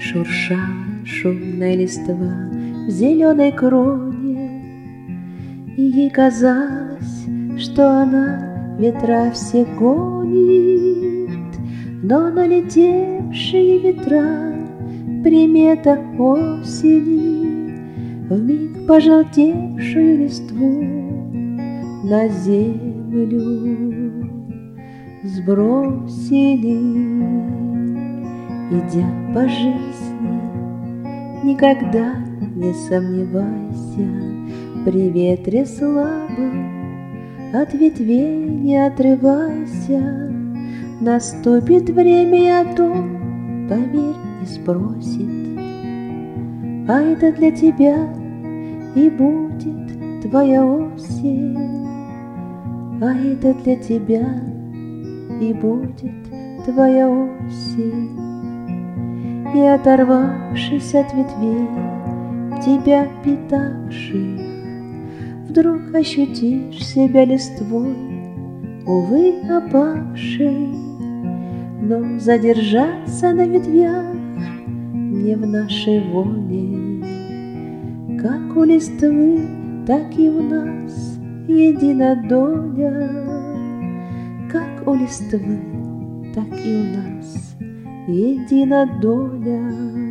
Шуршала шумная листва в зеленой кроне, и ей казалось, что она ветра все гонит, но налетевшие ветра — примета осени, вмиг пожелтевшую листву на землю сбросили. Идя по жизни, никогда не сомневайся, при ветре слабом от ветвей не отрывайся. Наступит время, и о том, поверь, не спросит. А это для тебя и будет твоя осень, а это для тебя и будет твоя осень. И оторвавшись от ветвей, тебя питавших, вдруг ощутишь себя листвой, увы, опавшей. Но задержаться на ветвях не в нашей воле. Как у листвы, так и у нас едина доля. Как у листвы, так и у нас едина доля.